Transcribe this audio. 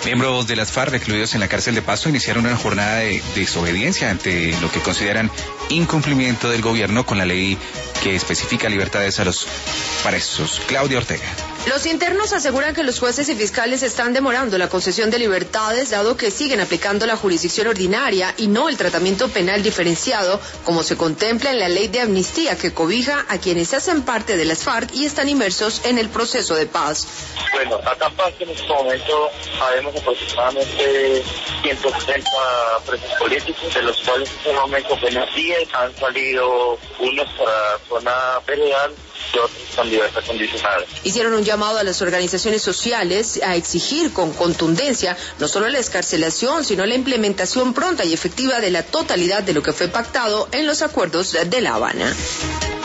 Miembros de las FARC recluidos en la cárcel de Pasto iniciaron una jornada de desobediencia ante lo que consideran incumplimiento del gobierno con la ley que especifica libertades a los presos. Claudia Ortega. Los internos aseguran que los jueces y fiscales están demorando la concesión de libertades, dado que siguen aplicando la jurisdicción ordinaria y no el tratamiento penal diferenciado, como se contempla en la ley de amnistía que cobija a quienes hacen parte de las FARC y están inmersos en el proceso de paz. Bueno, acá en Pasto en este momento habemos aproximadamente 160 presos políticos, de los cuales en este momento apenas 10 han salido, unos para zona federal y otros con libertad condicional. Hicieron un llamado a las organizaciones sociales a exigir con contundencia no solo la excarcelación, sino la implementación pronta y efectiva de la totalidad de lo que fue pactado en los acuerdos de La Habana.